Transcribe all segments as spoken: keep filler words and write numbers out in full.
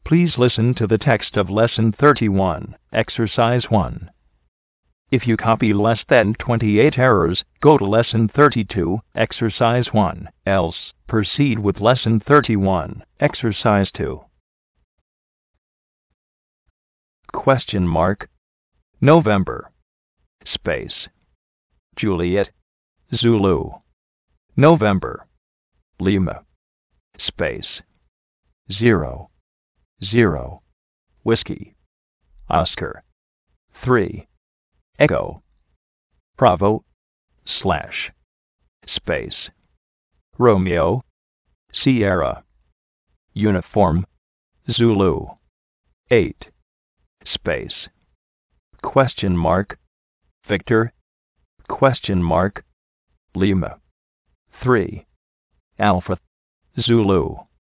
Please listen to the text of Lesson thirty-one, Exercise one. If you copy less than twenty-eight errors, go to Lesson thirty-two, Exercise one, else proceed with Lesson thirty-one, Exercise two. Question mark. November. Space. Juliet. Zulu. November. Lima. Space. Zero. Zero. Whiskey. Oscar. Three. Echo. Bravo. Slash. Space. Romeo. Sierra. Uniform. Zulu. Eight. Space. Question mark. Victor. Question mark. Lima. Three. Alpha. Zulu.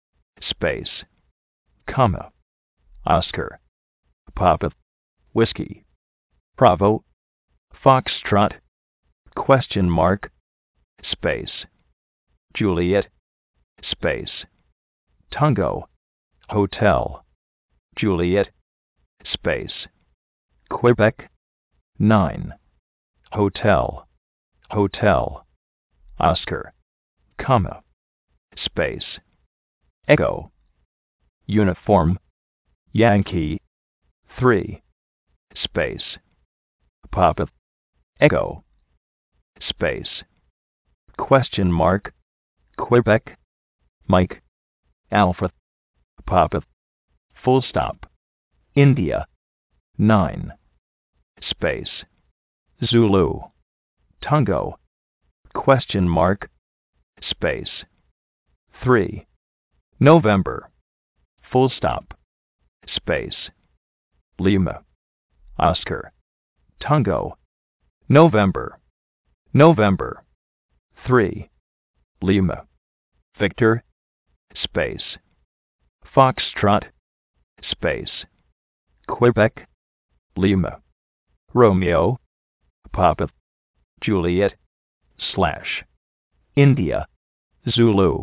Space. Comma. Oscar. Papa. Whiskey. Bravo. Foxtrot. Question mark. Space. Juliet. Space. Tango. Hotel. Juliet. Space. Quebec. Nine. Hotel. Hotel. Oscar. Comma. Space. Echo. Uniform. Yankee. Three. Space. Papa. Echo. Space. Question mark. Quebec. Mike. Alpha. Papa. Full stop. India. Nine. Space. Zulu. Tango. Question mark. Space. Three. November. Full stop. Space. Lima. Oscar. Tango. November. November. Three. Lima. Victor. Space. Foxtrot. Space. Quebec. Lima. Romeo. Papa. Juliet. Slash. India. Zulu.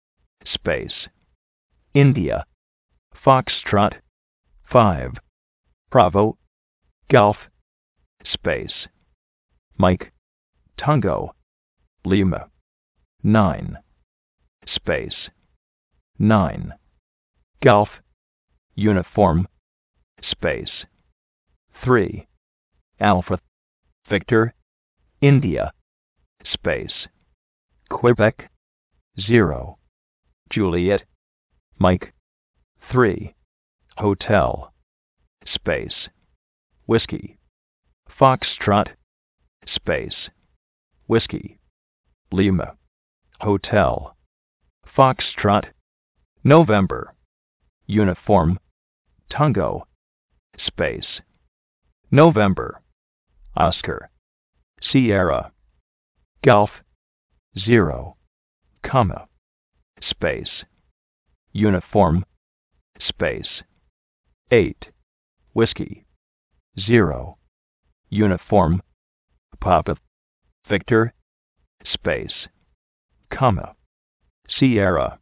Space. India. Foxtrot. Five. Bravo. Golf. Space. Mike. Tango. Lima. Nine. Space. Nine. Golf. Uniform. Space. Three. Alpha. Victor. India. Space. Quebec. Zero. Juliet. Mike. Three. Hotel. Space. Whiskey. Foxtrot. Space. Whiskey. Lima. Hotel. Foxtrot. November. Uniform. Tango. Space. November. Oscar. Sierra. Golf. Zero. Comma. Space. Uniform. Space. Eight. Whiskey. Zero. Uniform. Papa. Victor. Space. Comma. Sierra.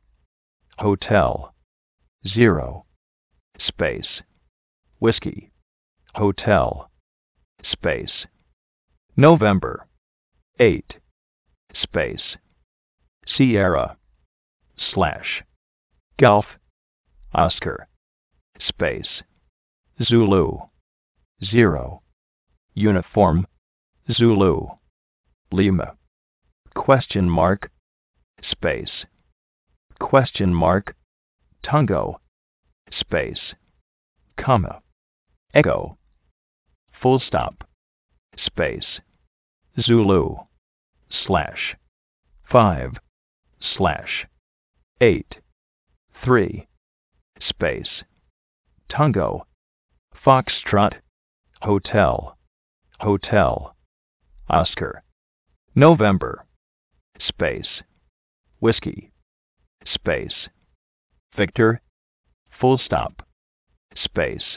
Hotel. Zero. Space. Whiskey. Hotel. Space. November. Eight. Space. Sierra. Slash. Golf. Oscar. Space. Zulu. Zero. Uniform. Zulu. Lima. Question mark. Space. Question mark. Tango. Space. Comma. Echo. Full stop. Space. Zulu. Slash. Five. Slash. Eight. Three. Space. Tango. Foxtrot. Hotel. Hotel. Oscar. November. Space. Whiskey. Space. Victor. Full stop. Space.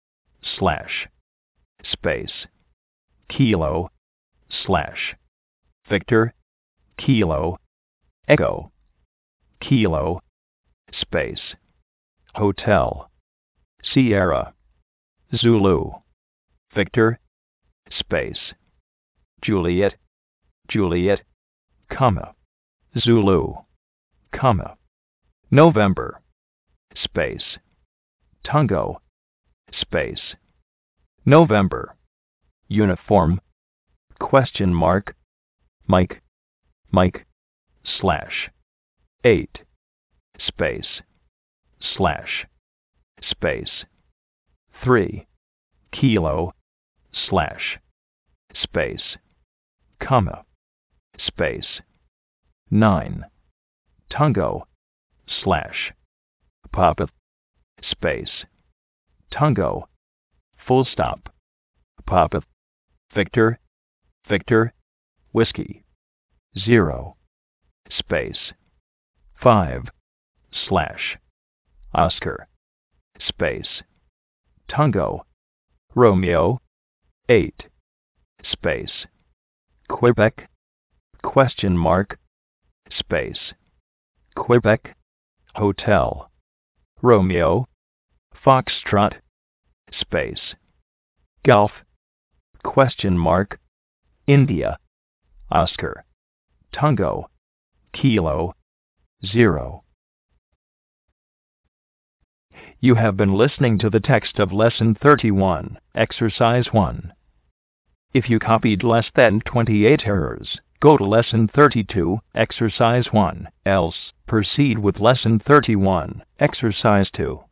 Slash. Space. Kilo. Slash. Victor. Kilo. Echo. Kilo. Space. Hotel. Sierra, Zulu, Victor, space, Juliet, Juliet, comma, Zulu, comma, November, space, Tango, space, November, uniform, question mark, Mike, Mike, slash, eight, space, slash, space, three, kilo, slash, space, comma, space, nine, Tango, slash, Papa, space, Tango, full stop, Papa, Victor, Victor, whiskey, zero, space, five, slash, Oscar, space, Tango, Romeo, eight, space, Quebec, question mark, space, Quebec, hotel, Romeo, Foxtrot, space, Golf, question mark, India, Oscar, Tango, Kilo, zero. You have been listening to the text of Lesson thirty-one, Exercise one. If you copied less than twenty-eight errors, go to Lesson thirty-two, Exercise one, else proceed with Lesson thirty-one, Exercise two.